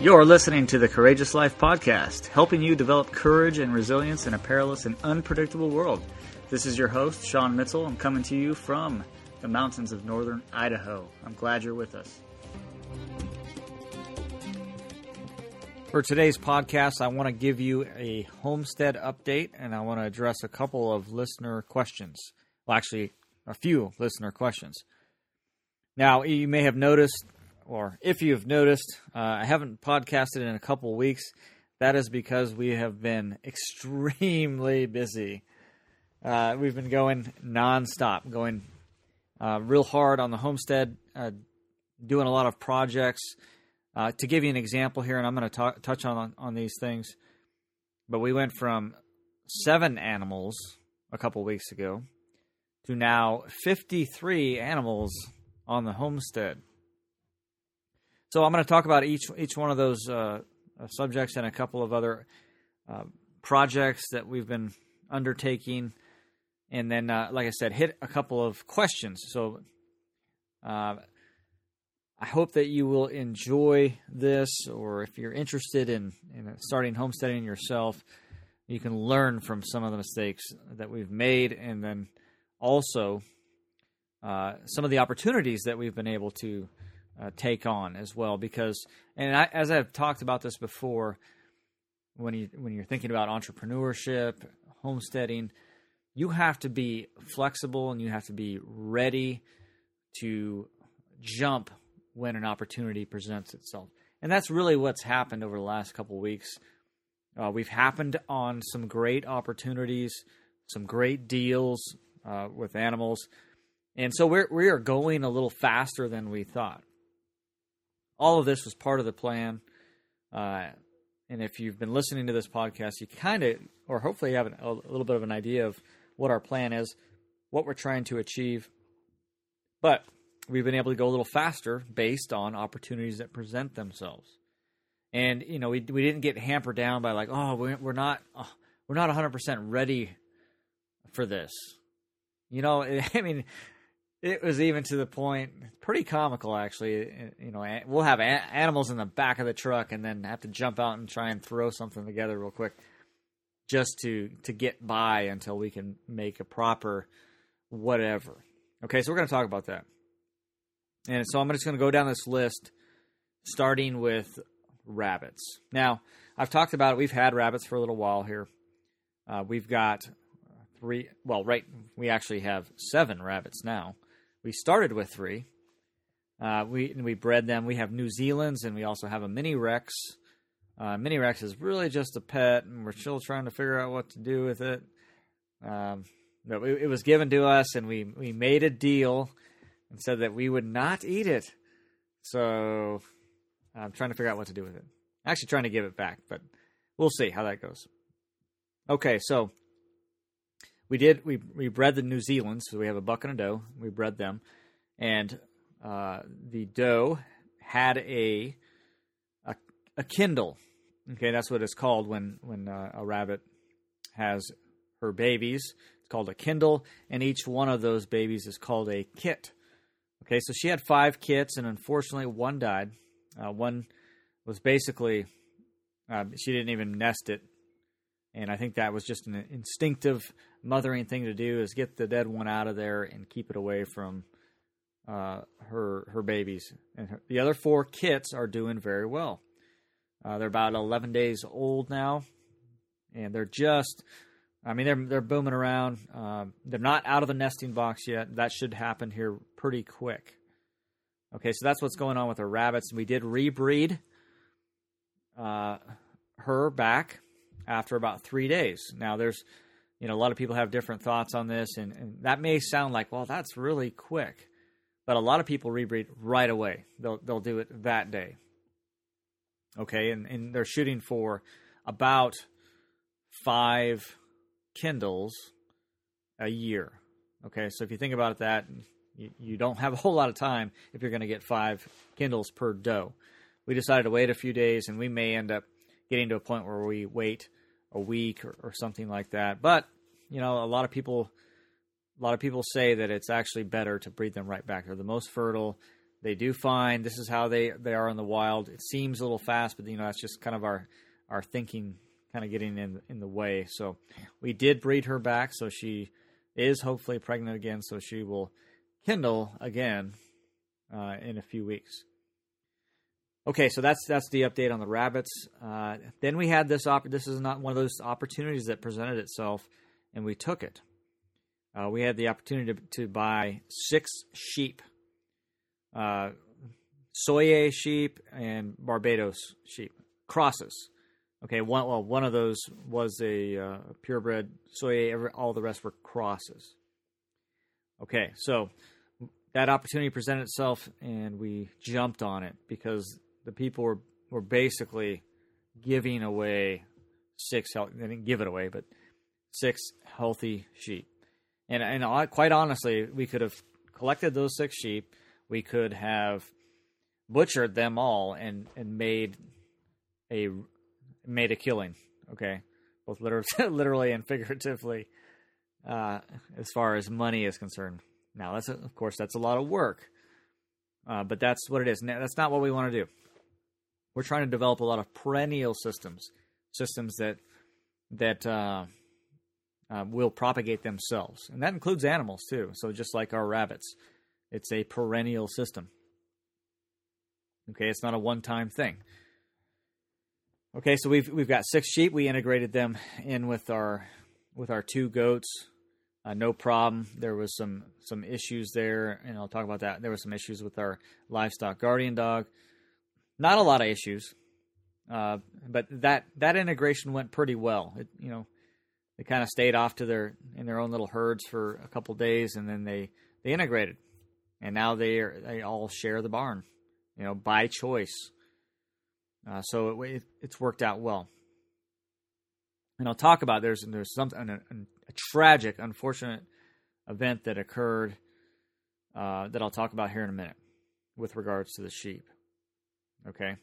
You're listening to the Courageous Life Podcast, helping you develop courage and resilience in a perilous and unpredictable world. This is your host, Sean Mitchell. I'm coming to you from the mountains of northern Idaho. I'm glad you're with us. For today's podcast, I want to give you a homestead update, and I want to address a couple of listener questions. Well, actually, a few listener questions. Now, you may have noticed, or if you've noticed, I haven't podcasted in a couple of weeks. That is because we have been extremely busy. We've been going nonstop, going real hard on the homestead, doing a lot of projects. To give you an example here, and I'm going to touch on these things, but we went from 7 animals a couple weeks ago to now 53 animals on the homestead. So I'm going to talk about each one of those subjects and a couple of other projects that we've been undertaking, and then, like I said, hit a couple of questions. So I hope that you will enjoy this, or if you're interested in starting homesteading yourself, you can learn from some of the mistakes that we've made, and then also some of the opportunities that we've been able to take on as well. Because, as I've talked about this before, when you're thinking about entrepreneurship, homesteading, you have to be flexible and you have to be ready to jump when an opportunity presents itself. And that's really what's happened over the last couple of weeks. We've happened on some great opportunities, some great deals with animals. And so we are going a little faster than we thought. All of this was part of the plan. And if you've been listening to this podcast, you kind of, or hopefully you have a little bit of an idea of what our plan is, what we're trying to achieve. But we've been able to go a little faster based on opportunities that present themselves. And, we didn't get hampered down by like, we're not 100% ready for this. It was even to the point, pretty comical actually. We'll have animals in the back of the truck and then have to jump out and try and throw something together real quick just to get by until we can make a proper whatever. Okay, so we're going to talk about that. And so I'm just going to go down this list, starting with rabbits. Now, I've talked about it. We've had rabbits for a little while here. We've got 3. Well, we actually have 7 rabbits now. We started with 3. We bred them. We have New Zealand's, and we also have a Mini Rex. Mini Rex is really just a pet, and we're still trying to figure out what to do with it. But it was given to us, and we made a deal and said that we would not eat it. So I'm trying to figure out what to do with it. Actually trying to give it back, but we'll see how that goes. Okay, so we bred the New Zealand's. So we have a buck and a doe. We bred them. And the doe had a Kindle. Okay, that's what it's called when a rabbit has her babies. It's called a Kindle, and each one of those babies is called a kit. Okay, so she had 5 kits, and unfortunately, one died. One was basically, she didn't even nest it, and I think that was just an instinctive mothering thing to do, is get the dead one out of there and keep it away from her babies. And the other 4 kits are doing very well. They're about 11 days old now, and they're just, they're booming around. They're not out of the nesting box yet. That should happen here pretty quick. Okay, so that's what's going on with our rabbits. We did rebreed her back after about 3 days. Now, there's, a lot of people have different thoughts on this, and that may sound like, well, that's really quick. But a lot of people rebreed right away. They'll do it that day. Okay, and they're shooting for about 5 Kindles a year. Okay, so if you think about that, you don't have a whole lot of time if you're going to get 5 Kindles per doe. We decided to wait a few days, and we may end up getting to a point where we wait a week or something like that. But, a lot of people say that it's actually better to breed them right back. They're the most fertile. They do fine. This is how they are in the wild. It seems a little fast, but that's just kind of our thinking kind of getting in the way. So we did breed her back, so she is hopefully pregnant again, so she will kindle again in a few weeks. Okay, so that's the update on the rabbits. Then we had this is not one of those opportunities that presented itself, and we took it. We had the opportunity to buy 6 sheep. Soye sheep and Barbados sheep crosses. Okay, one of those was a purebred Soye. All the rest were crosses. Okay, so that opportunity presented itself, and we jumped on it because the people were basically giving away 6 healthy. They didn't give it away, but 6 healthy sheep. And quite honestly, we could have collected those 6 sheep. We could have butchered them all and made a killing, okay, both literally and figuratively, as far as money is concerned. Now, of course, that's a lot of work, but that's what it is. Now, that's not what we want to do. We're trying to develop a lot of perennial systems that will propagate themselves, and that includes animals too. So just like our rabbits. It's a perennial system. Okay, it's not a one-time thing. Okay, so we've got 6 sheep. We integrated them in with our 2 goats. No problem. There was some issues there, and I'll talk about that. There were some issues with our livestock guardian dog. Not a lot of issues, but that integration went pretty well. They kind of stayed off in their own little herds for a couple days, and then they integrated. And now they all share the barn, by choice. So it's worked out well. And I'll talk about there's something a tragic, unfortunate event that occurred that I'll talk about here in a minute with regards to the sheep. Okay.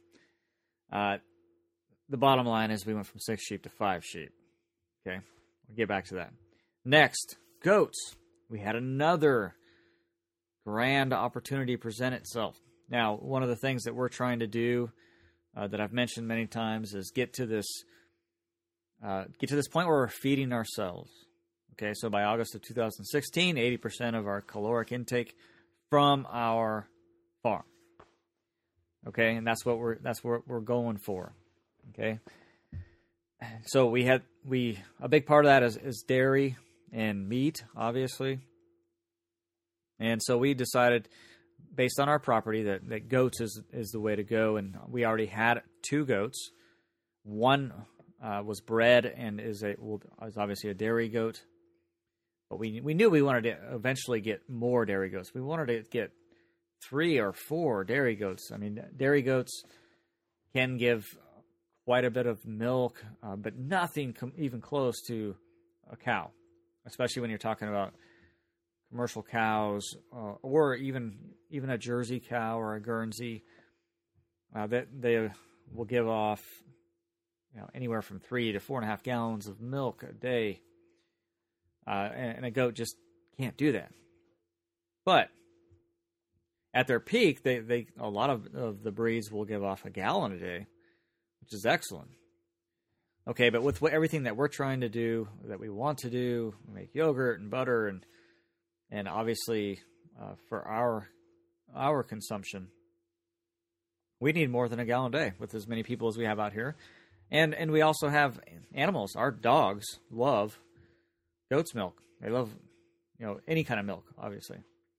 The bottom line is we went from 6 sheep to 5 sheep. Okay, we'll get back to that. Next, goats. We had another grand opportunity present itself. Now, one of the things that we're trying to do, that I've mentioned many times, is get to this point where we're feeding ourselves. Okay, so by August of 2016, 80% of our caloric intake from our farm. Okay, and that's what we're going for. Okay, so a big part of that is dairy and meat, obviously. And so we decided, based on our property, that goats is the way to go. And we already had 2 goats. One was bred and is obviously a dairy goat. But we knew we wanted to eventually get more dairy goats. We wanted to get 3 or 4 dairy goats. I mean, dairy goats can give quite a bit of milk, but nothing even close to a cow, especially when you're talking about commercial cows, or even a Jersey cow or a Guernsey, that they will give off anywhere from 3 to 4.5 gallons of milk a day, and a goat just can't do that. But at their peak, they a lot of the breeds will give off a gallon a day, which is excellent. Okay, but with everything that we're trying to do, that we want to do, we make yogurt and butter and obviously, for our consumption, we need more than a gallon a day with as many people as we have out here. And we also have animals. Our dogs love goat's milk. They love, any kind of milk, obviously.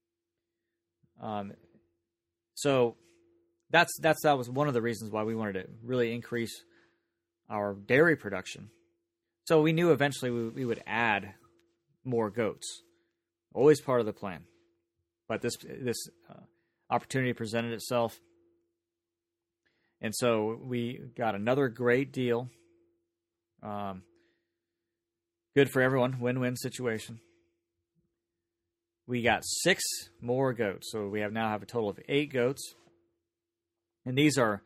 So that was one of the reasons why we wanted to really increase our dairy production. So we knew eventually we would add more goats. Always part of the plan. But this opportunity presented itself. And so we got another great deal. Good for everyone. Win-win situation. We got 6 more goats. So we now have a total of 8 goats. And these are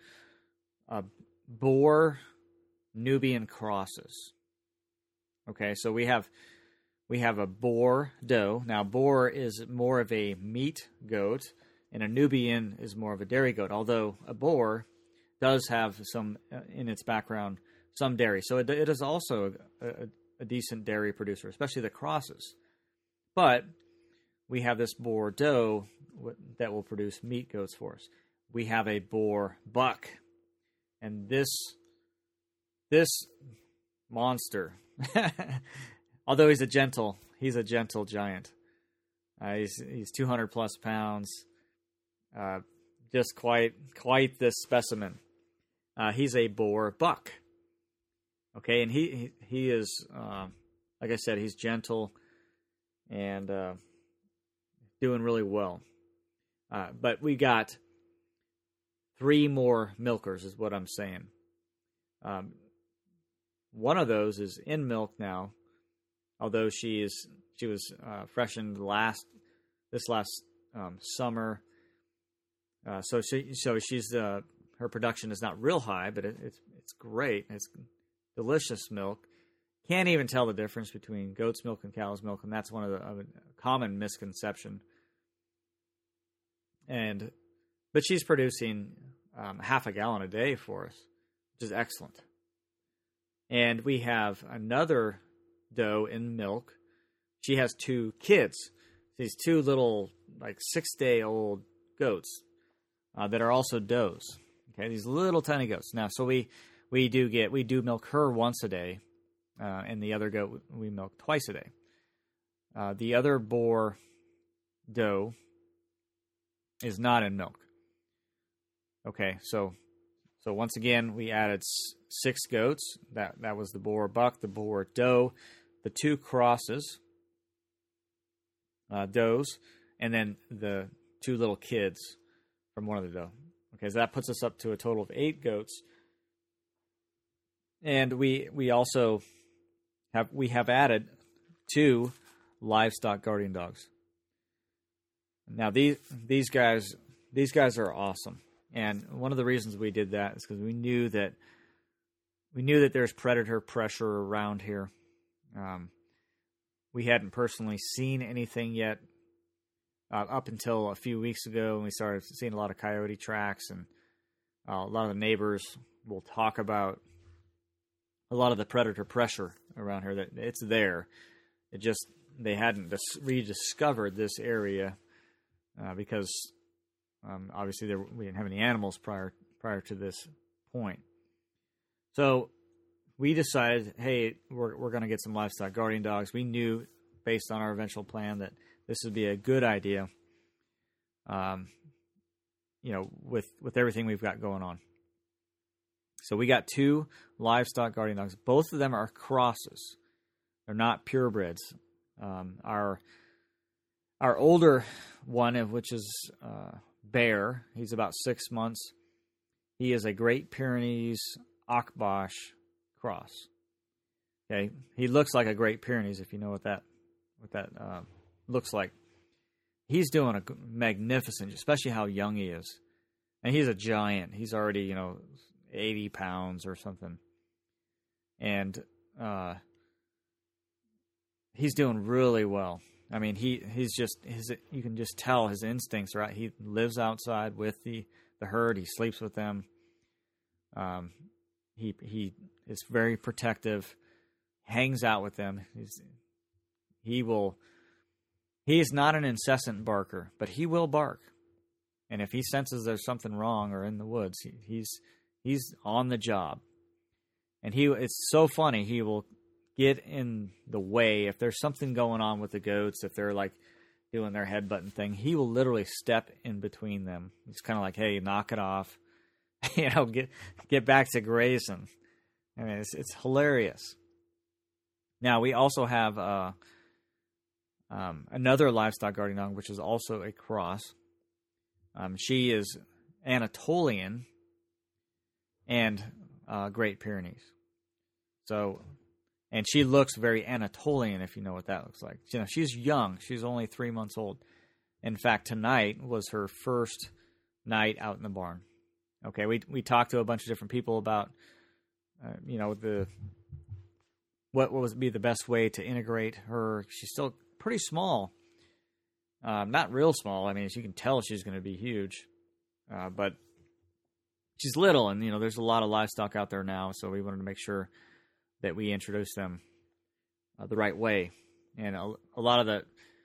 Boer Nubian crosses. Okay, so we have a Boer doe. Now, Boer is more of a meat goat, and a Nubian is more of a dairy goat, although a boar does have some in its background, some dairy. So it is also a decent dairy producer, especially the crosses. But we have this boar doe that will produce meat goats for us. We have a boar buck, and this monster, although he's a gentle giant. He's 200 plus pounds, just quite this specimen. He's a boar buck. Okay, and he is, like I said, he's gentle and doing really well. But we got 3 more milkers, is what I'm saying. One of those is in milk now, although she was freshened this last summer. So she's her production is not real high, but it's great. It's delicious milk. Can't even tell the difference between goat's milk and cow's milk, and that's one of a common misconception. But she's producing half a gallon a day for us, which is excellent. And we have another doe in milk. She has 2 kids. These 2 little, 6-day-old goats that are also does. Okay, these little tiny goats. Now, so we do milk her once a day, and the other goat we milk twice a day. The other boar doe is not in milk. Okay, so once again we added 6 goats. That was the boar buck, the boar doe, the 2 crosses, does, and then the 2 little kids from one of the doe. Okay, so that puts us up to a total of 8 goats. And we also have added 2 livestock guardian dogs. Now these guys are awesome. And one of the reasons we did that is because we knew that there's predator pressure around here. We hadn't personally seen anything yet up until a few weeks ago, when we started seeing a lot of coyote tracks, and a lot of the neighbors will talk about a lot of the predator pressure around here. That it's there. It just they hadn't rediscovered this area because obviously we didn't have any animals prior to this point. So we decided, hey, we're going to get some livestock guardian dogs. We knew, based on our eventual plan, that this would be a good idea. With everything we've got going on. So we got 2 livestock guardian dogs. Both of them are crosses. They're not purebreds. Our older one, which is Bear, he's about 6 months. He is a Great Pyrenees Akbash cross. Okay, he looks like a Great Pyrenees, if you know what that looks like. He's doing a magnificent, especially how young he is, and he's a giant. He's already 80 pounds or something, and he's doing really well. I mean, he's just you can just tell his instincts are right. He lives outside with the herd. He sleeps with them. He is very protective. Hangs out with them. He is not an incessant barker, but he will bark. And if he senses there's something wrong or in the woods, he's on the job. And it's so funny. He will get in the way if there's something going on with the goats. If they're doing their headbutting thing, he will literally step in between them. It's kind of like, hey, knock it off. Get back to grazing. I mean, it's hilarious. Now we also have another livestock guardian dog, which is also a cross. She is Anatolian and Great Pyrenees. So, and she looks very Anatolian, if you know what that looks like. She's young. She's only 3 months old. In fact, tonight was her first night out in the barn. Okay, we talked to a bunch of different people about, what would be the best way to integrate her. She's still pretty small. Not real small. I mean, as you can tell, she's going to be huge. But she's little, and, there's a lot of livestock out there now, so we wanted to make sure that we introduce them the right way. And a lot of the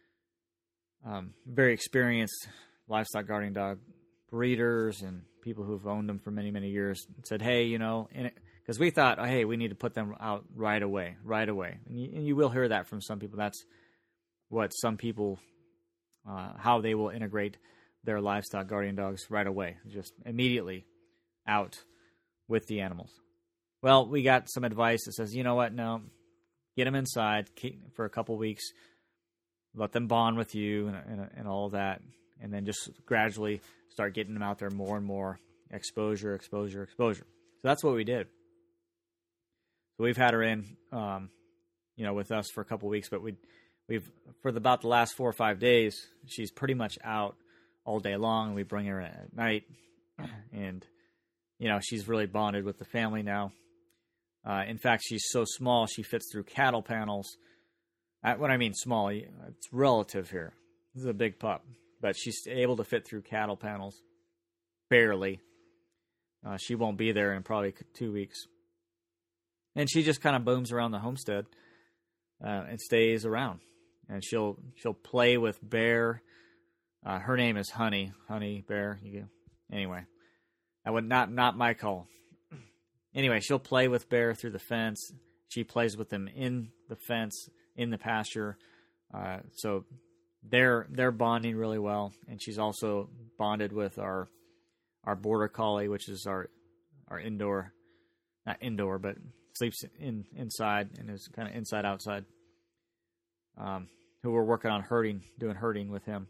very experienced livestock guarding dog breeders and people who've owned them for many, many years said, hey, because we thought, oh, hey, we need to put them out right away. And you will hear that from some people. That's what some people, how they will integrate their livestock guardian dogs right away, just immediately out with the animals. Well, we got some advice that says, you know what, no, get them inside for a couple weeks, let them bond with you and all of that, and then just gradually start getting them out there more and more, exposure. So that's what we did. So we've had her in, with us for a couple weeks, but we've for about the last 4 or 5 days, she's pretty much out all day long. We bring her in at night, and she's really bonded with the family now. In fact, she's so small she fits through cattle panels. When I mean small, it's relative here. This is a big pup, but she's able to fit through cattle panels, barely. She won't be there in probably 2 weeks. And she just kind of booms around the homestead and stays around. And she'll play with Bear. Her name is Honey Bear. Anyway, I would not my call. Anyway, she'll play with Bear through the fence. She plays with him in the fence, in the pasture. So they're bonding really well. And she's also bonded with our border collie, which is our indoor, not indoor, but sleeps inside and is kind of inside outside. Who we're working on doing herding with him.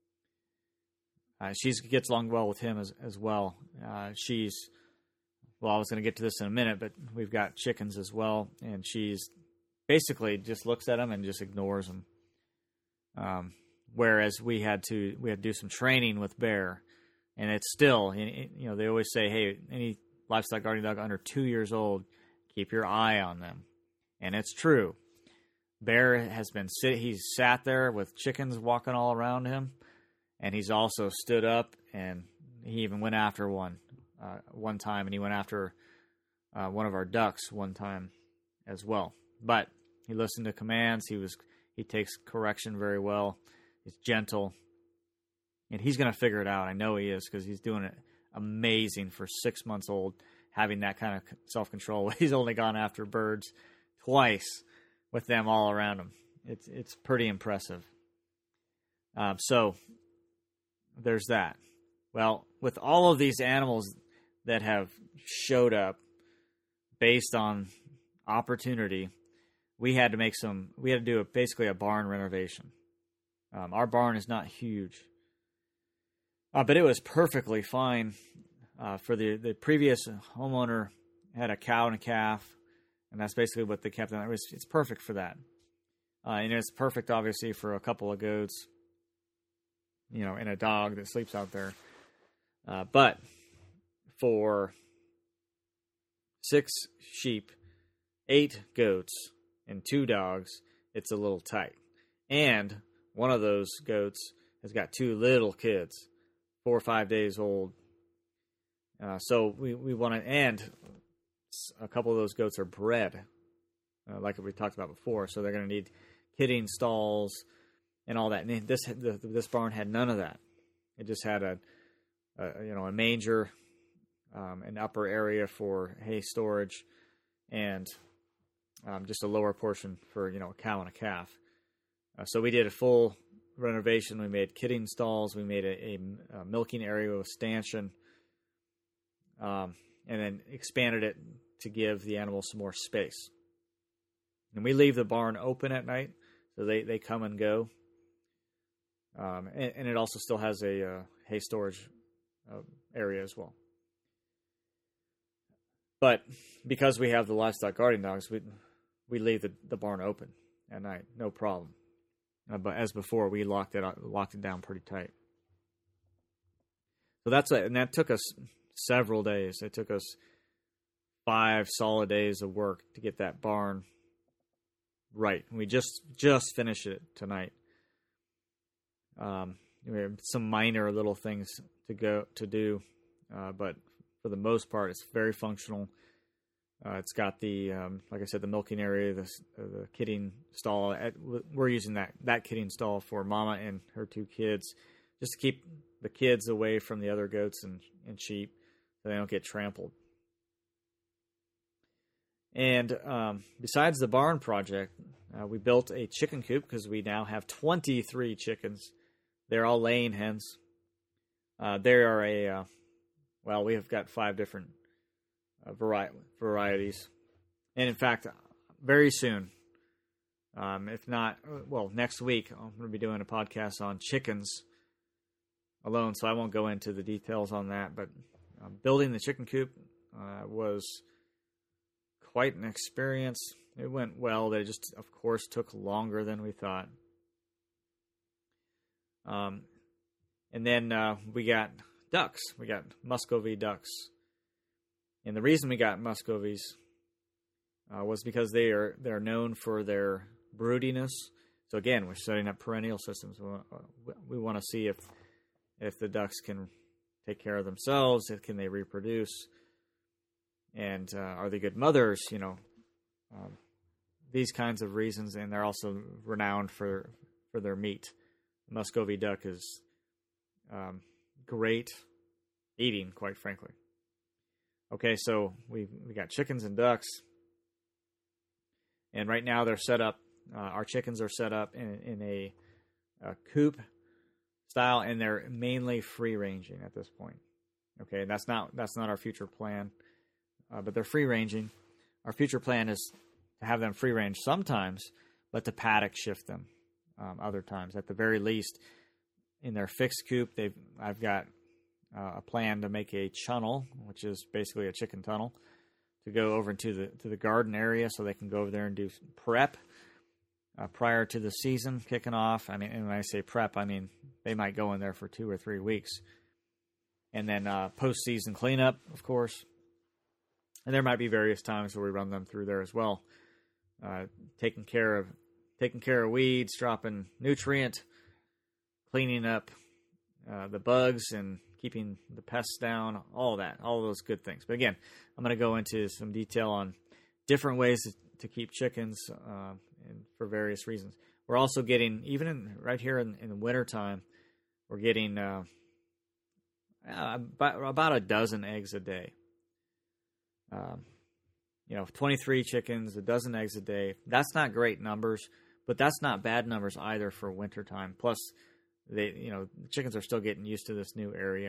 She gets along well with him as well. I was going to get to this in a minute, but we've got chickens as well, and she's basically just looks at them and just ignores them. Whereas we had to do some training with Bear, and it's still, they always say, hey, any livestock guardian dog under 2 years old, keep your eye on them, and it's true. Bear has been he's sat there with chickens walking all around him, and he's also stood up, and he even went after one time, and he went after one of our ducks one time as well. But he listened to commands. He takes correction very well. He's gentle, and he's going to figure it out. I know he is, because he's doing it amazing for 6 months old, having that kind of self-control. He's only gone after birds twice with them all around him. It's pretty impressive. So there's that. Well, with all of these animals that have showed up based on opportunity, we had to do basically a barn renovation. Our barn is not huge, but it was perfectly fine. For the previous homeowner had a cow and a calf, and that's basically what they kept on. It's perfect for that. And it's perfect, obviously, for a couple of goats, and a dog that sleeps out there. But for 6 sheep, 8 goats, and 2 dogs, it's a little tight. And one of those goats has got 2 little kids, 4 or 5 days old. So we want to, and a couple of those goats are bred, like we talked about before. So they're going to need kidding stalls and all that. And this barn had none of that. It just had a manger, an upper area for hay storage, and just a lower portion for a cow and a calf. So we did a full renovation. We made kidding stalls. We made a milking area with stanchion, and then expanded it to give the animals some more space. And we leave the barn open at night, so they come and go. And it also still has a hay storage area as well. But because we have the livestock guardian dogs, we leave the barn open at night, no problem. But as before, we locked it down pretty tight. So that's it, and that took us several days. It took us 5 solid days of work to get that barn right. We just finished it tonight. We have some minor little things to do, but for the most part, it's very functional. It's got the, like I said, the milking area, the kidding stall. We're using that kidding stall for Mama and her 2 kids, just to keep the kids away from the other goats and sheep, so they don't get trampled. And besides the barn project, we built a chicken coop because we now have 23 chickens. They're all laying hens. They are we have got 5 different varieties. And in fact, very soon, if not, next week, I'm going to be doing a podcast on chickens alone, so I won't go into the details on that. But building the chicken coop was quite an experience. It went well. It just, of course, took longer than we thought. And then we got ducks. We got Muscovy ducks. And the reason we got Muscovies was because they're known for their broodiness. So again, we're setting up perennial systems. We want to see if the ducks can take care of themselves, if can they reproduce, and are they good mothers? These kinds of reasons, and they're also renowned for their meat. Muscovy duck is great eating, quite frankly. Okay, so we got chickens and ducks, and right now they're set up. Our chickens are set up in a coop style, and they're mainly free ranging at this point. Okay, that's not our future plan, but they're free ranging. Our future plan is to have them free range sometimes, but to paddock shift them other times. At the very least, in their fixed coop, I've got a plan to make a chunnel, which is basically a chicken tunnel, to go over into the garden area, so they can go over there and do prep prior to the season kicking off. I mean, and when I say prep, I mean they might go in there for 2 or 3 weeks, and then post-season cleanup, of course. And there might be various times where we run them through there as well, taking care of weeds, dropping nutrient, cleaning up the bugs, and keeping the pests down, all those good things. But again, I'm going to go into some detail on different ways to keep chickens and for various reasons. We're also getting, even right here in the wintertime, we're getting about a dozen eggs a day. 23 chickens, a dozen eggs a day. That's not great numbers, but that's not bad numbers either for wintertime. Plus, the chickens are still getting used to this new area.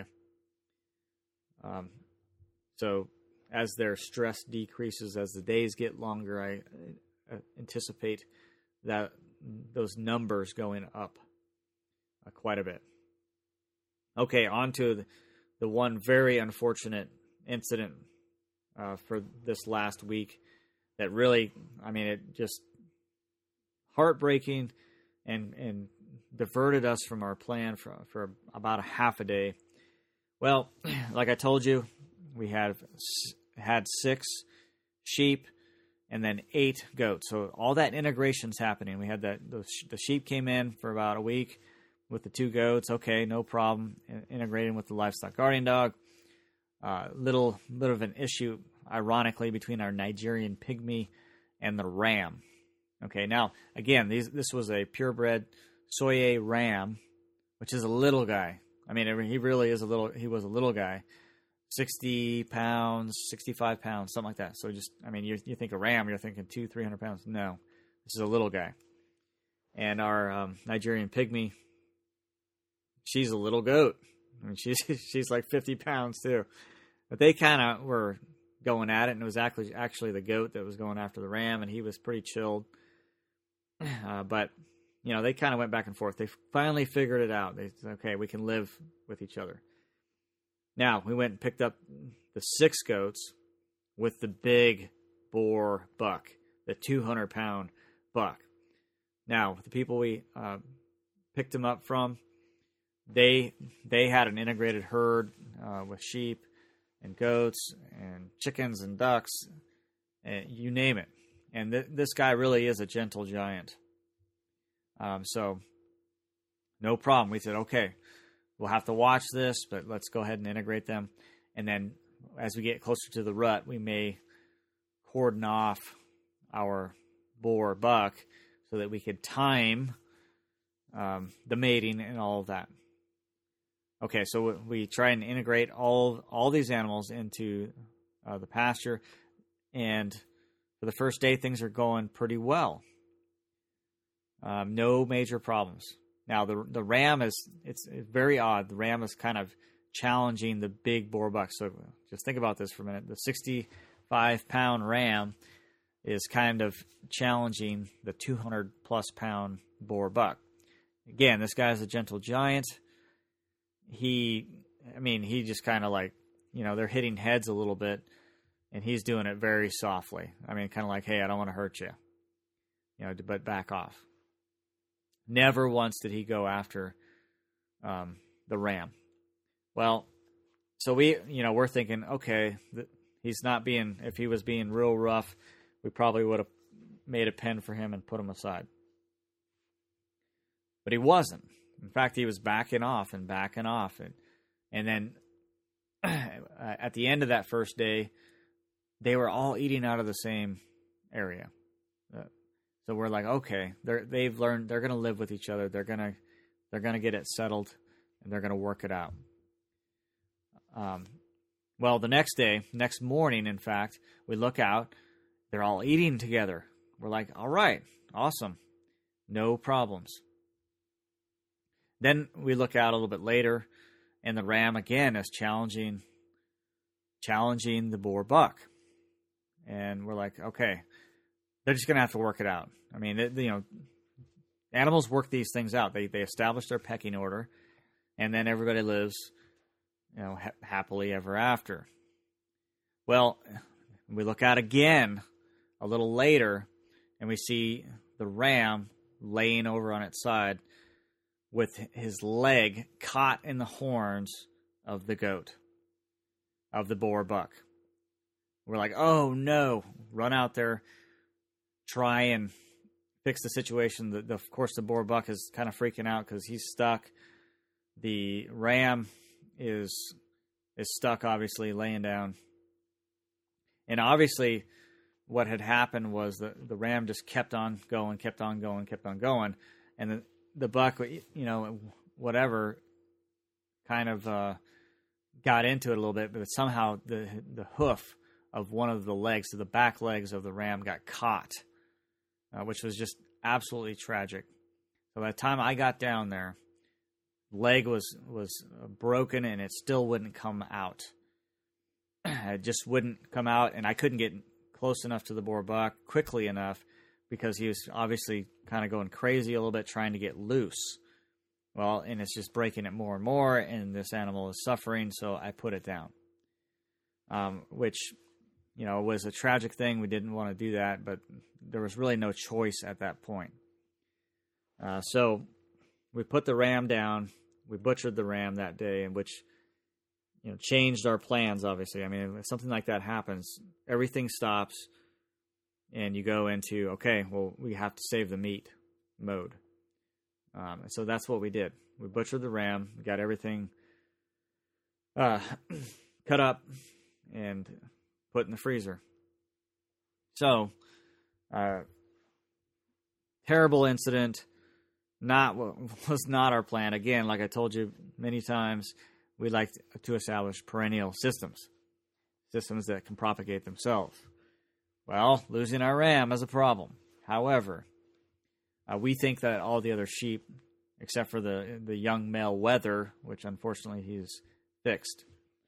So as their stress decreases, as the days get longer, I anticipate that those numbers going up quite a bit. Okay, on to the one very unfortunate incident for this last week that really, it just heartbreaking and diverted us from our plan for about a half a day. Well, like I told you, we had 6 sheep and then 8 goats. So all that integration's happening. We had the sheep came in for about a week with the 2 goats. Okay, no problem. Integrating with the livestock guardian dog. Little bit of an issue, ironically, between our Nigerian pygmy and the ram. Okay, now again, this was a purebred Soye ram, which is a little guy. He really is he was a little guy, 60 pounds, 65 pounds, something like that. So just, you think a ram, you're thinking 200-300 pounds. No, this is a little guy. And our Nigerian pygmy, she's a little goat. She's like 50 pounds too. But they kind of were going at it, and it was actually the goat that was going after the ram, and he was pretty chilled. But they kind of went back and forth. They finally figured it out. They said, okay, we can live with each other. Now, we went and picked up the 6 goats with the big boar buck, the 200-pound buck. Now, the people we picked them up from, they had an integrated herd with sheep and goats and chickens and ducks, and you name it. And this guy really is a gentle giant. So No problem. We said, okay, we'll have to watch this, but let's go ahead and integrate them. And then as we get closer to the rut, we may cordon off our boar buck so that we could time the mating and all of that. Okay, so we try and integrate all these animals into the pasture, and for the first day, things are going pretty well. No major problems. Now, the ram it's very odd. The ram is kind of challenging the big boar buck. So just think about this for a minute. The 65-pound ram is kind of challenging the 200-plus-pound boar buck. Again, this guy's a gentle giant. He just kind of like, they're hitting heads a little bit, and he's doing it very softly. I mean, kind of like, hey, I don't want to hurt you, but back off. Never once did he go after the ram. Well, so we're thinking, okay, he's not being, if he was being real rough, we probably would have made a pen for him and put him aside. But he wasn't. In fact, he was backing off. And then at the end of that first day, they were all eating out of the same area. So we're like, okay, they've learned, they're going to live with each other. They're going to get it settled, and they're going to work it out. Well, the next morning, in fact, we look out. They're all eating together. We're like, all right, awesome. No problems. Then we look out a little bit later, and the ram again is challenging the boar buck. And we're like, okay, they're just going to have to work it out. I mean, animals work these things out. They establish their pecking order, and then everybody lives, happily ever after. Well, we look out again a little later, and we see the ram laying over on its side with his leg caught in the horns of the goat, of the boar buck. We're like, oh no, run out there, try and fix the situation. Of course, the boar buck is kind of freaking out because he's stuck. The ram is stuck, obviously, laying down. And obviously, what had happened was the ram just kept on going. And the buck, whatever, kind of got into it a little bit, but somehow the hoof of one of the legs, so the back legs of the ram, got caught, which was just absolutely tragic. So by the time I got down there, leg was broken, and it still wouldn't come out. It just wouldn't come out, and I couldn't get close enough to the boar buck quickly enough because he was obviously kind of going crazy a little bit trying to get loose. Well, and it's just breaking it more and more, and this animal is suffering, so I put it down. Which, was a tragic thing. We didn't want to do that, but there was really no choice at that point. So we put the ram down. We butchered the ram that day, in which changed our plans, obviously. I mean, if something like that happens, everything stops, and you go into, okay, well, we have to save the meat mode. So that's what we did. We butchered the ram, we got everything cut up and put in the freezer. So, terrible incident. Was not our plan. Again, like I told you many times, we like to establish perennial systems that can propagate themselves. Well, losing our ram is a problem. However, we think that all the other sheep, except for the young male wether, which unfortunately he's fixed,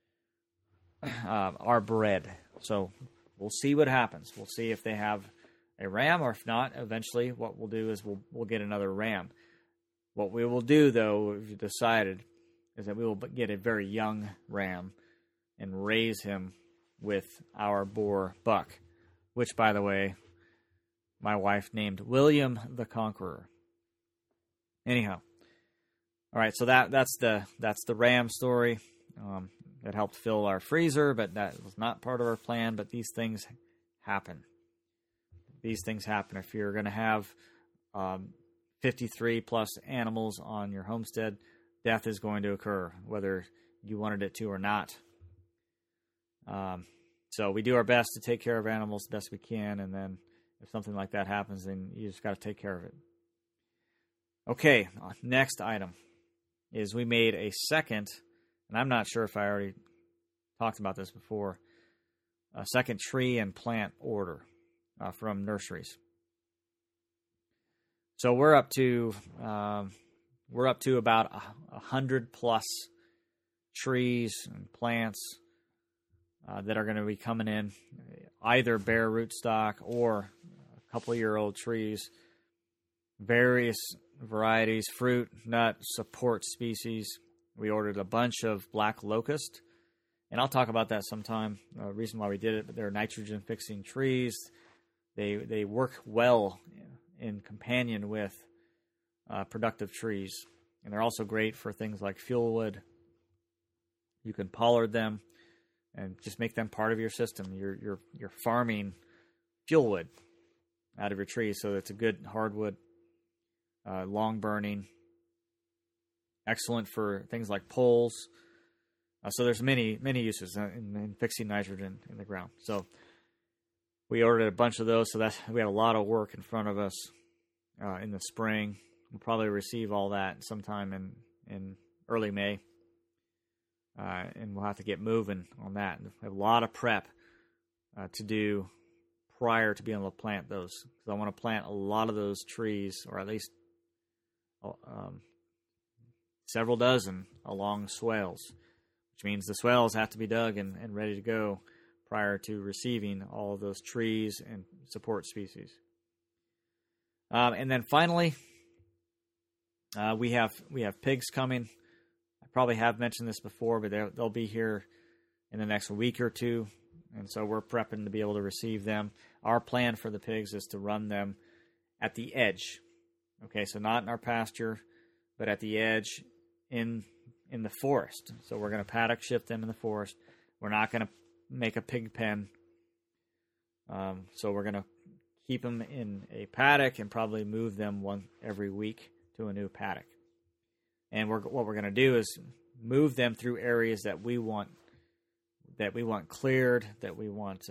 are bred. So we'll see what happens. We'll see if they have a ram, or if not, eventually what we'll do is we'll get another ram. What we will do, though, we've decided, is that we will get a very young ram and raise him with our boar buck, which, by the way, my wife named William the Conqueror. Anyhow, all right. So that's the ram story. It helped fill our freezer, but that was not part of our plan. But these things happen. These things happen. If you're going to have 53 plus animals on your homestead, death is going to occur, whether you wanted it to or not. So we do our best to take care of animals the best we can, and then if something like that happens, then you just got to take care of it. Okay, next item is we made a second, and I'm not sure if I already talked about this before, a second tree and plant order from nurseries. So we're up to about 100 plus trees and plants that are going to be coming in, either bare rootstock or a couple-year-old trees, various varieties, fruit, nut, support species. We ordered a bunch of black locust, and I'll talk about that sometime. Reason why we did it, but they're nitrogen-fixing trees. They work well in companion with productive trees, and they're also great for things like fuel wood. You can pollard them and just make them part of your system. You're farming fuel wood out of your trees, so it's a good hardwood, long burning, excellent for things like poles. So there's many uses in fixing nitrogen in the ground. So we ordered a bunch of those, so we had a lot of work in front of us in the spring. We'll probably receive all that sometime in early May. And we'll have to get moving on that. We have a lot of prep to do prior to being able to plant those. Because I want to plant a lot of those trees, or at least several dozen along swales, which means the swales have to be dug and ready to go prior to receiving all of those trees and support species. And then finally, we have pigs coming. Probably have mentioned this before, but they'll be here in the next week or two, and so we're prepping to be able to receive them. Our plan for the pigs is to run them at the edge. Okay, so not in our pasture, but at the edge in the forest. So we're going to paddock shift them in the forest. We're not going to make a pig pen. So we're going to keep them in a paddock and probably move them every week to a new paddock. And what we're going to do is move them through areas that we want cleared, that we want,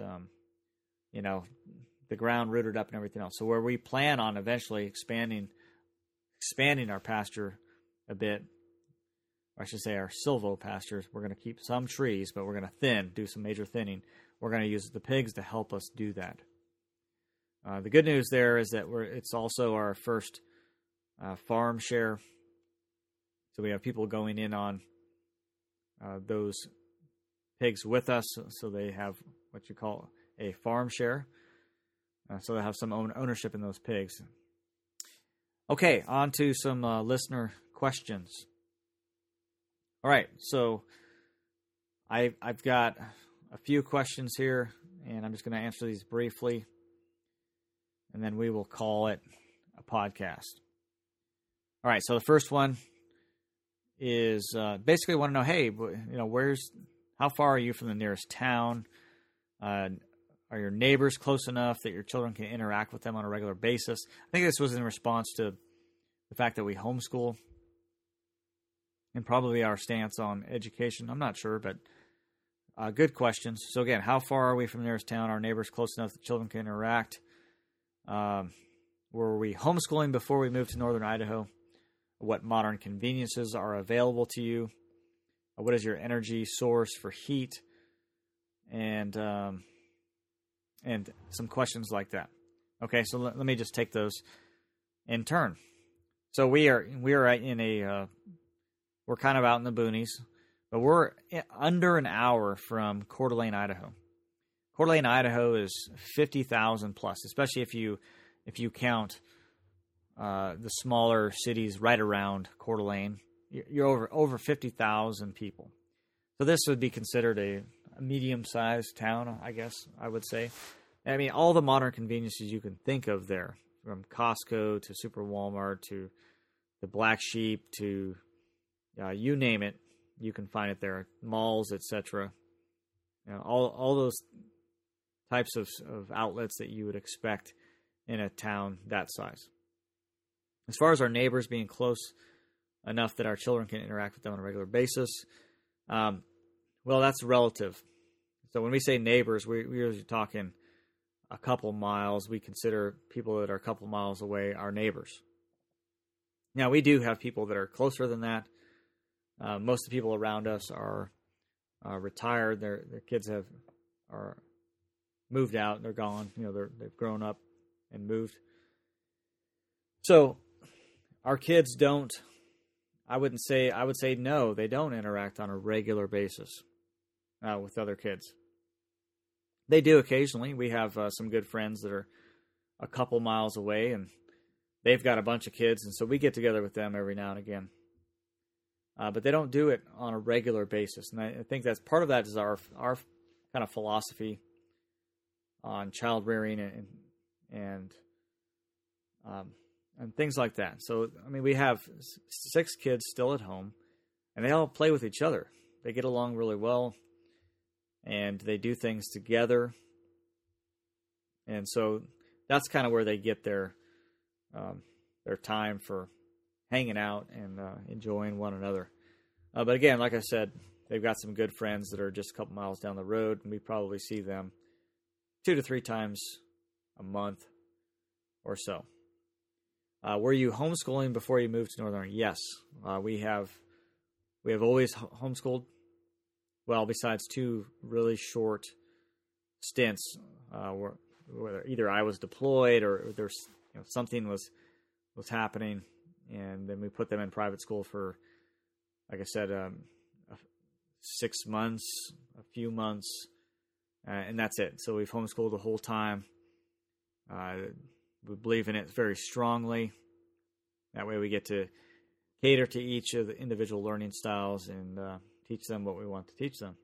the ground rooted up and everything else. So where we plan on eventually expanding our pasture a bit, or I should say our silvopastures, we're going to keep some trees, but we're going to do some major thinning. We're going to use the pigs to help us do that. The good news there is that it's also our first farm share. So we have people going in on those pigs with us, so they have what you call a farm share. So they have some ownership in those pigs. Okay, on to some listener questions. All right, so I've got a few questions here, and I'm just going to answer these briefly, and then we will call it a podcast. All right, so the first one is basically want to know, hey, how far are you from the nearest town? Are your neighbors close enough that your children can interact with them on a regular basis? I think this was in response to the fact that we homeschool and probably our stance on education. I'm not sure, but good questions. So again, how far are we from the nearest town? Are neighbors close enough that children can interact? Were we homeschooling before we moved to northern Idaho? What modern conveniences are available to you? What is your energy source for heat? And some questions like that. Okay, so let me just take those in turn. So we are in we're kind of out in the boonies, but we're under an hour from Coeur d'Alene, Idaho. Coeur d'Alene, Idaho is 50,000 plus, especially if you count the smaller cities right around Coeur d'Alene. You're over 50,000 people. So this would be considered a medium-sized town, I guess I would say. I mean, all the modern conveniences you can think of there, from Costco to Super Walmart to the Black Sheep to you name it, you can find it there. Malls, etc. All those types of outlets that you would expect in a town that size. As far as our neighbors being close enough that our children can interact with them on a regular basis, well, that's relative. So when we say neighbors, we're usually talking a couple miles. We consider people that are a couple miles away our neighbors. Now, we do have people that are closer than that. Most of the people around us are retired. Their kids are moved out. They're gone. They've grown up and moved. So our kids don't. I would say no. They don't interact on a regular basis with other kids. They do occasionally. We have some good friends that are a couple miles away, and they've got a bunch of kids, and so we get together with them every now and again. But they don't do it on a regular basis, and I think that's part of that is our kind of philosophy on child rearing and things like that. So, I mean, we have 6 kids still at home, and they all play with each other. They get along really well, and they do things together. And so that's kind of where they get their time for hanging out and enjoying one another. But again, like I said, they've got some good friends that are just a couple miles down the road, and we probably see them 2 to 3 times a month or so. Were you homeschooling before you moved to Northern Ireland? Yes. We have always homeschooled. Well, besides 2 really short stints, where either I was deployed or there's something was happening, and then we put them in private school for, like I said, 6 months, a few months, and that's it. So we've homeschooled the whole time. We believe in it very strongly. That way we get to cater to each of the individual learning styles and teach them what we want to teach them.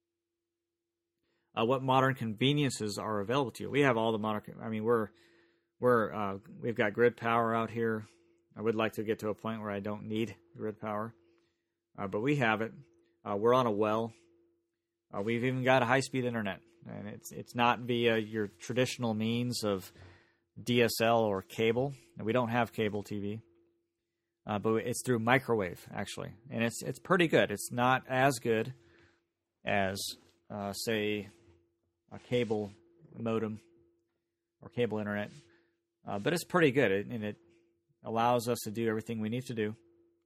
What modern conveniences are available to you? We have all the modern. I mean, we've got grid power out here. I would like to get to a point where I don't need grid power, but we have it. We're on a well. We've even got a high-speed internet, and it's not via your traditional means of DSL or cable. We don't have cable TV, but it's through microwave actually, and it's pretty good. It's not as good as say a cable modem or cable internet, but it's pretty good, and it allows us to do everything we need to do.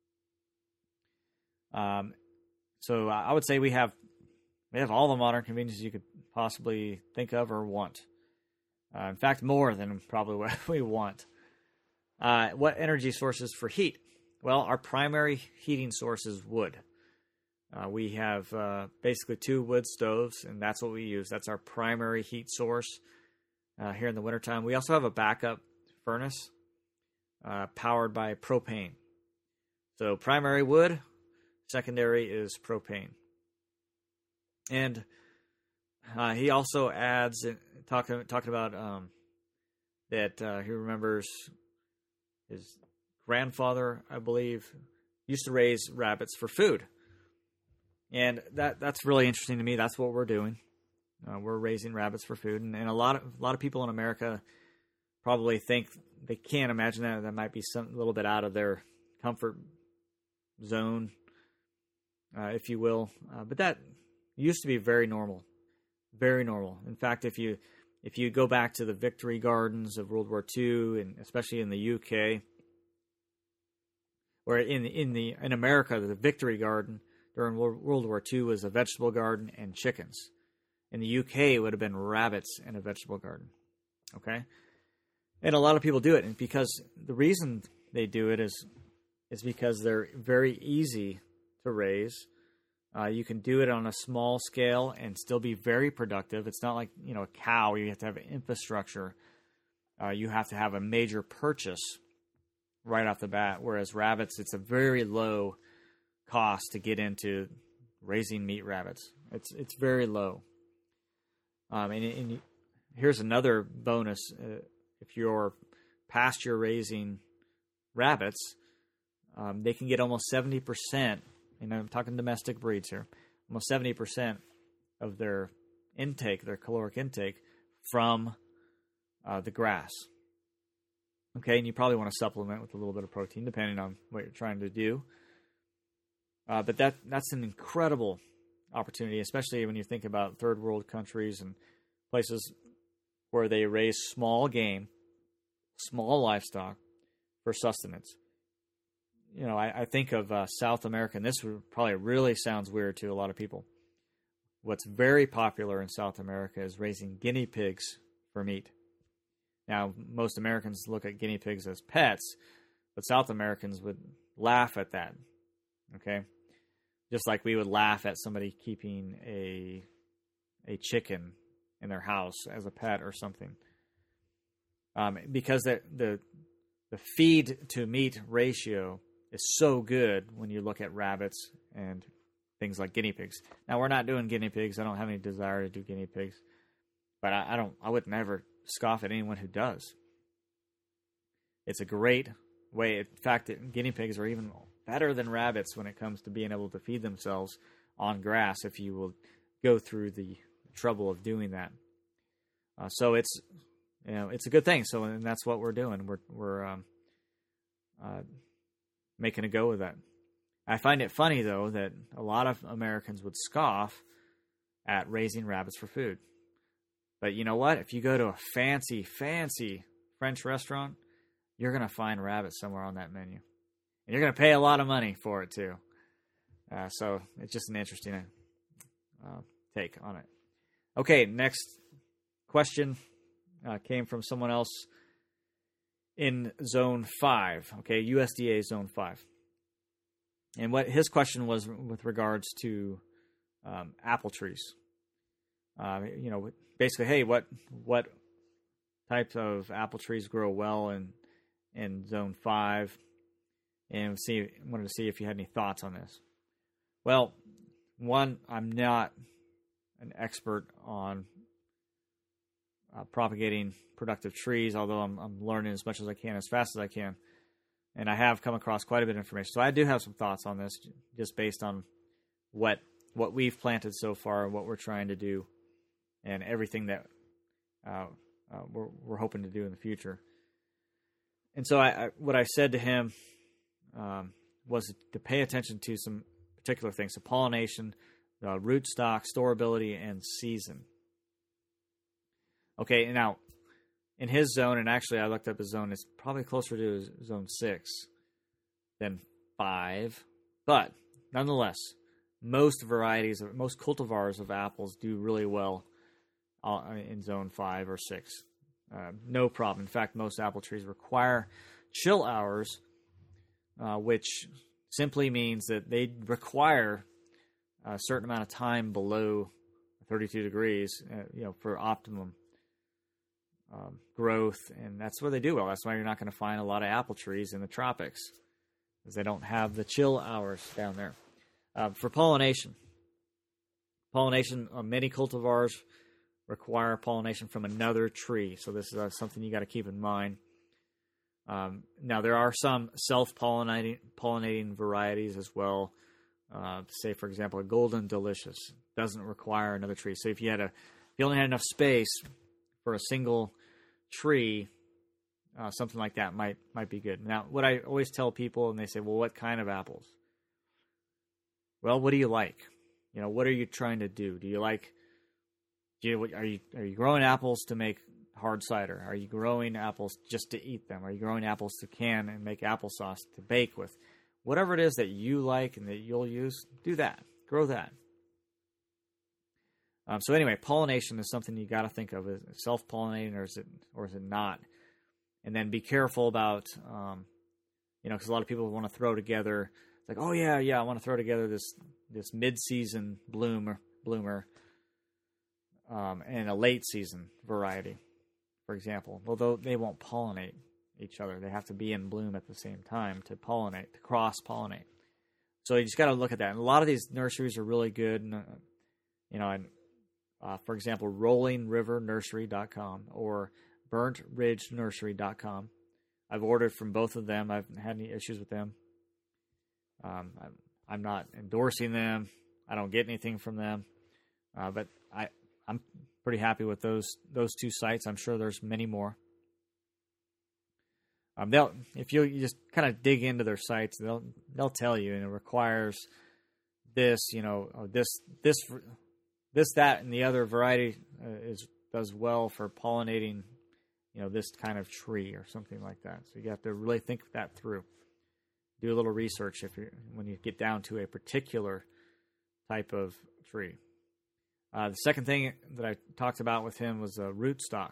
So I would say we have all the modern conveniences you could possibly think of or want. In fact, more than probably what we want. What energy sources for heat? Well, our primary heating source is wood. We have basically 2 wood stoves, and that's what we use. That's our primary heat source here in the wintertime. We also have a backup furnace powered by propane. So primary wood, secondary is propane. And he also adds, talking about that he remembers his grandfather, I believe, used to raise rabbits for food. And that's really interesting to me. That's what we're doing. We're raising rabbits for food, and a lot of people in America probably think they can't imagine that. That might be a little bit out of their comfort zone, if you will. But that used to be very normal, very normal. In fact, if you go back to the Victory Gardens of World War II, and especially in the UK, where in America, the Victory Garden during World War II was a vegetable garden and chickens. In the UK, it would have been rabbits and a vegetable garden. Okay? And a lot of people do it, and because the reason they do it is because they're very easy to raise. You can do it on a small scale and still be very productive. It's not like, a cow. You have to have infrastructure. You have to have a major purchase right off the bat, whereas rabbits, it's a very low cost to get into raising meat rabbits. It's very low. And here's another bonus. If you're pasture raising rabbits, they can get almost 70%, and I'm talking domestic breeds here, almost 70% of their intake, their caloric intake, from the grass. Okay, and you probably want to supplement with a little bit of protein, depending on what you're trying to do. But that's an incredible opportunity, especially when you think about third world countries and places where they raise small game, small livestock for sustenance. I think of South America, and this probably really sounds weird to a lot of people. What's very popular in South America is raising guinea pigs for meat. Now, most Americans look at guinea pigs as pets, but South Americans would laugh at that, okay? Just like we would laugh at somebody keeping a chicken in their house as a pet or something. Because the feed to meat ratio is so good when you look at rabbits and things like guinea pigs. Now, we're not doing guinea pigs. I don't have any desire to do guinea pigs, but I would never scoff at anyone who does. It's a great way. In fact, guinea pigs are even better than rabbits when it comes to being able to feed themselves on grass if you will go through the trouble of doing that. So it's a good thing. So, and that's what we're doing. We're making a go of that. I find it funny though that a lot of Americans would scoff at raising rabbits for food. But you know what? If you go to a fancy French restaurant, you're going to find rabbits somewhere on that menu. And you're going to pay a lot of money for it, too. So it's just an interesting take on it. Okay, next question came from someone else in Zone 5. Okay, USDA Zone 5. And what his question was with regards to apple trees. Basically, hey, what types of apple trees grow well in Zone 5? And wanted to see if you had any thoughts on this. Well, one, I'm not an expert on propagating productive trees, although I'm learning as much as I can, as fast as I can. And I have come across quite a bit of information. So I do have some thoughts on this, just based on what we've planted so far and what we're trying to do, and everything that we're hoping to do in the future. And so what I said to him was to pay attention to some particular things: so pollination, rootstock, storability, and season. Okay, now in his zone, and actually I looked up his zone, it's probably closer to Zone 6 than 5, but nonetheless, most cultivars of apples do really well in Zone 5 or 6. No problem. In fact, most apple trees require chill hours, which simply means that they require a certain amount of time below 32 degrees, for optimum growth, and that's where they do well. That's why you're not going to find a lot of apple trees in the tropics, because they don't have the chill hours down there. For pollination, many cultivars require pollination from another tree, so this is something you got to keep in mind. Now, there are some self-pollinating varieties as well. Say, for example, a Golden Delicious doesn't require another tree. So if you only had enough space for a single tree, something like that might be good. Now, what I always tell people, and they say, well, what kind of apples? Well, what do you like? What are you trying to do? Are you growing apples to make hard cider? Are you growing apples just to eat them? Are you growing apples to can and make applesauce to bake with? Whatever it is that you like and that you'll use, do that. Grow that. So anyway, pollination is something you got to think of. Is it self-pollinating or is it not? And then be careful about, because a lot of people want to throw together. It's like, oh yeah, I want to throw together this mid-season bloomer, and a late-season variety, for example. Although they won't pollinate each other, they have to be in bloom at the same time to pollinate, to cross-pollinate. So you just got to look at that. And a lot of these nurseries are really good, and for example, RollingRiverNursery.com or BurntRidgeNursery.com. I've ordered from both of them. I haven't had any issues with them. I'm not endorsing them. I don't get anything from them, but I'm pretty happy with those two sites. I'm sure there's many more. They'll, if you just kind of dig into their sites, they'll tell you, and it requires this, that, and the other variety does well for pollinating, this kind of tree or something like that. So you have to really think that through. Do a little research when you get down to a particular type of tree. The second thing that I talked about with him was rootstock.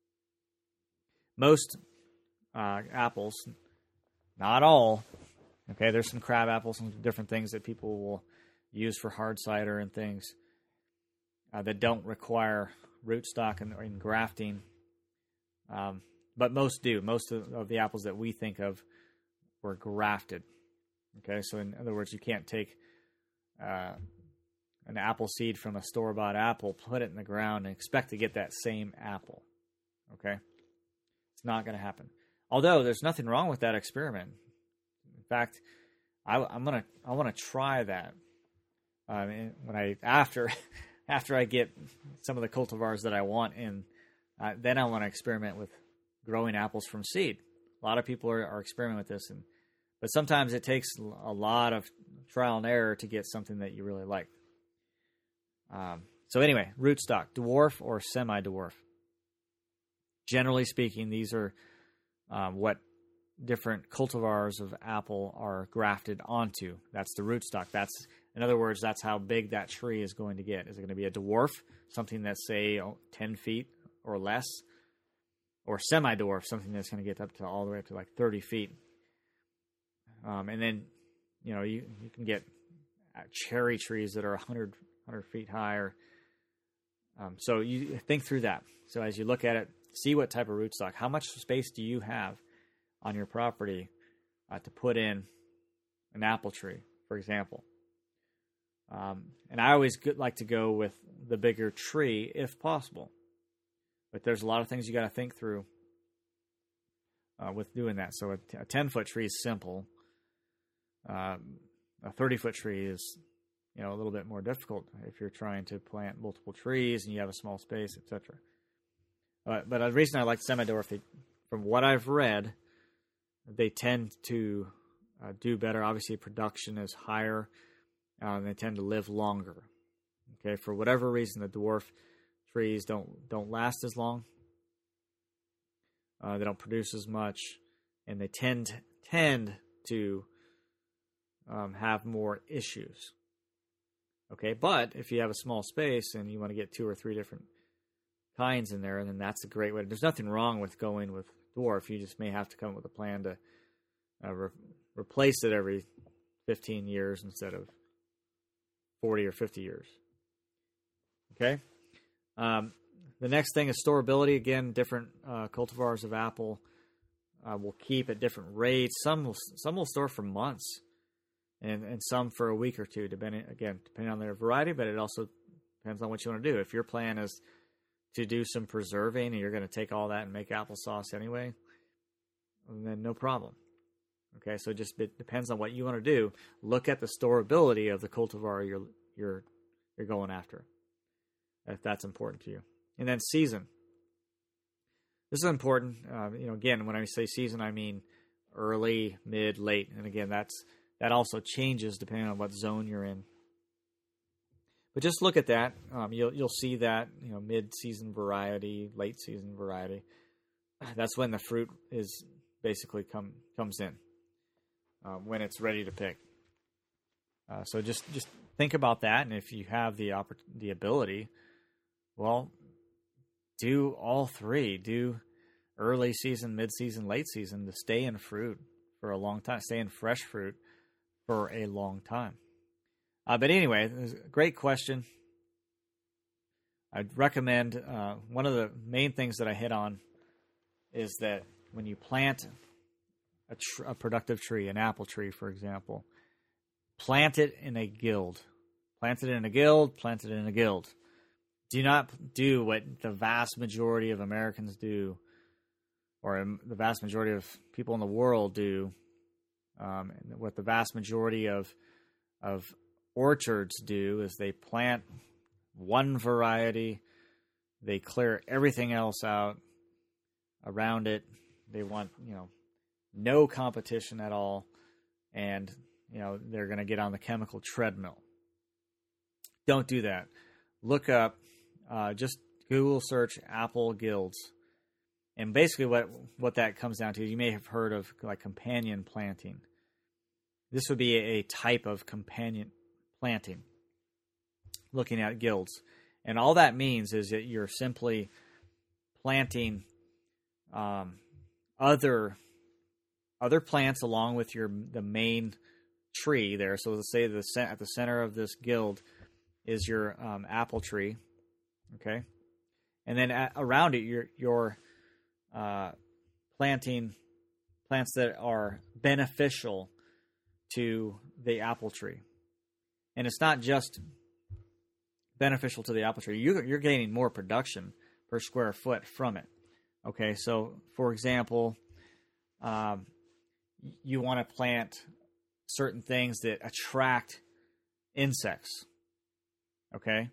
Most apples, not all. Okay, there's some crab apples and different things that people will use for hard cider and things that don't require rootstock and grafting. But most do. Most of the apples that we think of were grafted. Okay, so in other words, you can't take an apple seed from a store-bought apple, put it in the ground, and expect to get that same apple. Okay? It's not going to happen. Although there's nothing wrong with that experiment. In fact, I want to try that after I get some of the cultivars that I want in. Then I want to experiment with growing apples from seed. A lot of people are experimenting with this, but sometimes it takes a lot of trial and error to get something that you really like. So anyway, rootstock, dwarf or semi-dwarf. Generally speaking, these are what different cultivars of apple are grafted onto. That's the rootstock. In other words, that's how big that tree is going to get. Is it going to be a dwarf, something that's, say, 10 feet or less, or semi-dwarf, something that's going to get up to all the way up to like 30 feet? And then, you can get cherry trees that are 100 feet high. So you think through that. So as you look at it, see what type of rootstock. How much space do you have on your property to put in an apple tree, for example? And I always like to go with the bigger tree if possible. But there's a lot of things you got to think through with doing that. So a 10-foot tree is simple. A 30-foot tree is, a little bit more difficult if you're trying to plant multiple trees and you have a small space, etc. But the reason I like semi-dwarf, from what I've read, they tend to do better. Obviously, production is higher. And they tend to live longer. Okay, for whatever reason, the dwarf trees don't last as long. They don't produce as much, and they tend to have more issues. Okay, but if you have a small space and you want to get 2 or 3 different kinds in there, then that's a great way. There's nothing wrong with going with dwarf. You just may have to come up with a plan to replace it every 15 years instead of 40 or 50 years. Okay? The next thing is storability. Again, different cultivars of apple will keep at different rates. Some will store for months, and some for a week or two, depending on their variety, but it also depends on what you want to do. If your plan is to do some preserving and you're going to take all that and make applesauce anyway, then no problem. Okay, so it depends on what you want to do. Look at the storability of the cultivar you're going after, if that's important to you. And then season. This is important. Again, when I say season, I mean early, mid, late, and again, that also changes depending on what zone you're in. But just look at that. You'll see that mid-season variety, late-season variety. That's when the fruit is basically comes in. When it's ready to pick. So just think about that, and if you have the ability, well, do all 3. Do early season, mid season, late season to stay in fruit for a long time. Stay in fresh fruit for a long time. But anyway, it was a great question. I'd recommend one of the main things that I hit on is that when you plant a productive tree, an apple tree, for example, plant it in a guild. Plant it in a guild, plant it in a guild. Do not do what the vast majority of Americans do, or the vast majority of people in the world do, what the vast majority of orchards do is they plant one variety, they clear everything else out around it. They want, no competition at all, and they're going to get on the chemical treadmill. Don't do that. Look up, just Google search apple guilds, and basically what that comes down to, you may have heard of like companion planting. This would be a type of companion planting, looking at guilds. And all that means is that you're simply planting other plants along with the main tree there. So let's say at the center of this guild is your apple tree, okay? And then around it, you're planting plants that are beneficial to the apple tree. And it's not just beneficial to the apple tree. You're gaining more production per square foot from it. Okay, so for example, you want to plant certain things that attract insects. Okay,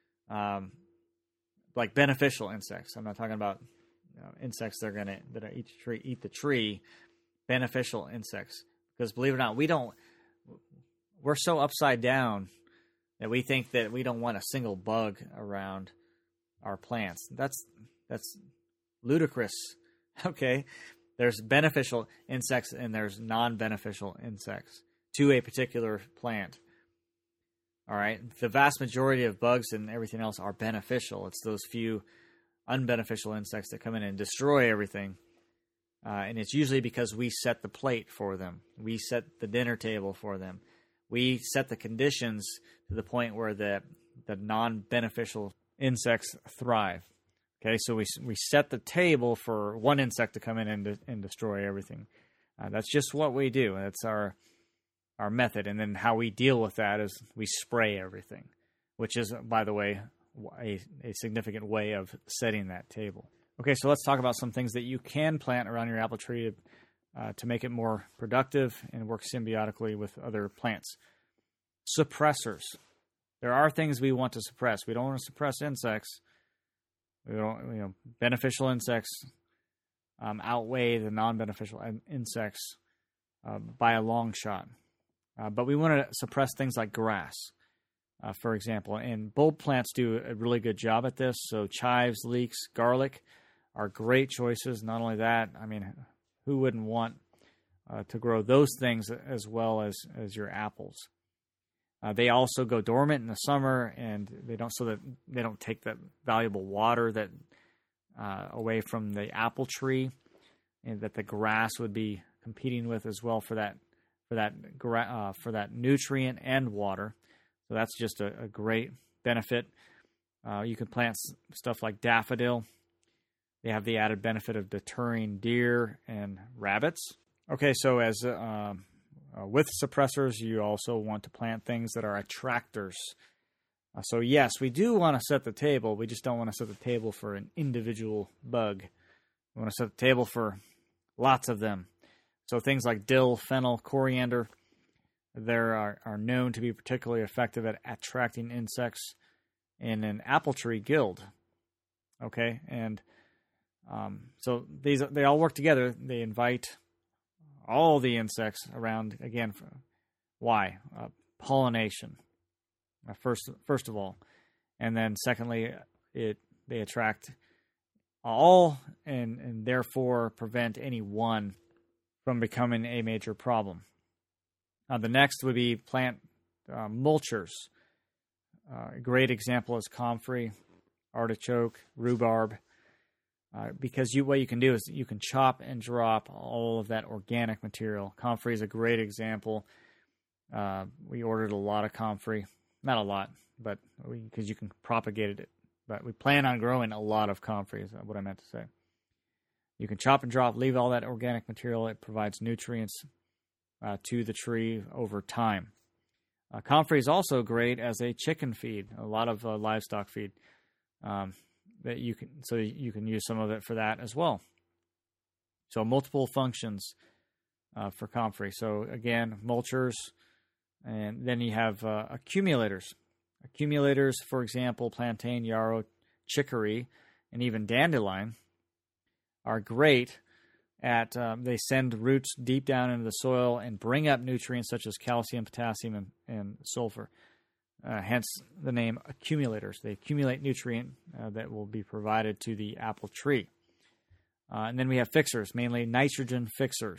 like beneficial insects. I'm not talking about insects that eat the tree. Beneficial insects, because believe it or not, we're so upside down that we think that we don't want a single bug around our plants. That's ludicrous. Okay, there's beneficial insects and there's non-beneficial insects to a particular plant. All right, the vast majority of bugs and everything else are beneficial. It's those few unbeneficial insects that come in and destroy everything. And it's usually because we set the plate for them. We set the dinner table for them. We set the conditions to the point where the non-beneficial insects thrive. Okay, so we set the table for one insect to come in and destroy everything. That's just what we do. That's our method. And then how we deal with that is we spray everything, which is, by the way, a significant way of setting that table. Okay, so let's talk about some things that you can plant around your apple tree to make it more productive and work symbiotically with other plants. Suppressors. There are things we want to suppress. We don't want to suppress insects. We don't, beneficial insects outweigh the non-beneficial insects by a long shot. But we want to suppress things like grass, for example. And bulb plants do a really good job at this. So chives, leeks, garlic are great choices. Not only that, I mean, who wouldn't want to grow those things as well as your apples? They also go dormant in the summer, and they don't take that valuable water that away from the apple tree, and that the grass would be competing with as well for that nutrient and water. So that's just a great benefit. You can plant stuff like daffodil. They have the added benefit of deterring deer and rabbits. Okay, so as with suppressors, you also want to plant things that are attractors. So yes, we do want to set the table. We just don't want to set the table for an individual bug. We want to set the table for lots of them. So things like dill, fennel, coriander, they are known to be particularly effective at attracting insects in an apple tree guild. Okay, and so they all work together. They invite all the insects around, again, why? Pollination, first of all. And then secondly, they attract all and therefore prevent any one from becoming a major problem. The next would be plant mulchers. A great example is comfrey, artichoke, rhubarb. Because what you can do is you can chop and drop all of that organic material. Comfrey is a great example. We ordered a lot of comfrey. Not a lot, but because you can propagate it. But we plan on growing a lot of comfrey is what I meant to say. You can chop and drop, leave all that organic material. It provides nutrients to the tree over time. Comfrey is also great as a chicken feed, a lot of livestock feed. That you can use some of it for that as well. So multiple functions for comfrey. So again, mulchers, and then you have accumulators. Accumulators, for example, plantain, yarrow, chicory, and even dandelion are great they send roots deep down into the soil and bring up nutrients such as calcium, potassium, and sulfur. Hence the name accumulators. They accumulate nutrient that will be provided to the apple tree. And then we have fixers, mainly nitrogen fixers.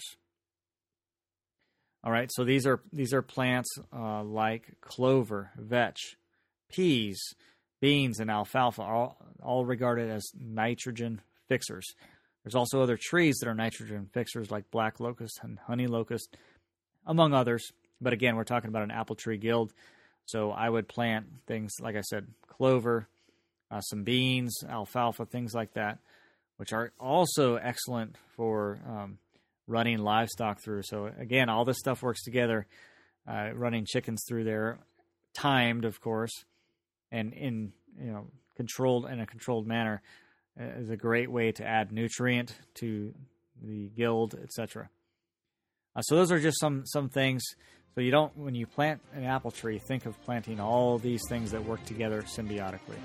All right, so these are plants like clover, vetch, peas, beans, and alfalfa, all regarded as nitrogen fixers. There's also other trees that are nitrogen fixers like black locust and honey locust, among others. But again, we're talking about an apple tree guild. So I would plant things, like I said, clover, some beans, alfalfa, things like that, which are also excellent for running livestock through. So again, all this stuff works together, running chickens through there, timed, of course, and in a controlled manner. Is a great way to add nutrient to the guild, etc. So those are just some things. So when you plant an apple tree, think of planting all these things that work together symbiotically.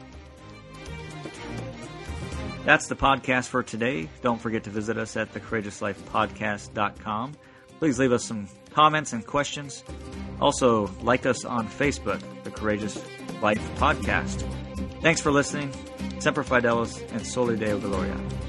That's the podcast for today. Don't forget to visit us at thecourageouslifepodcast.com. Please leave us some comments and questions. Also, like us on Facebook, The Courageous Life Podcast. Thanks for listening. Semper Fidelis and Soli Deo Gloria.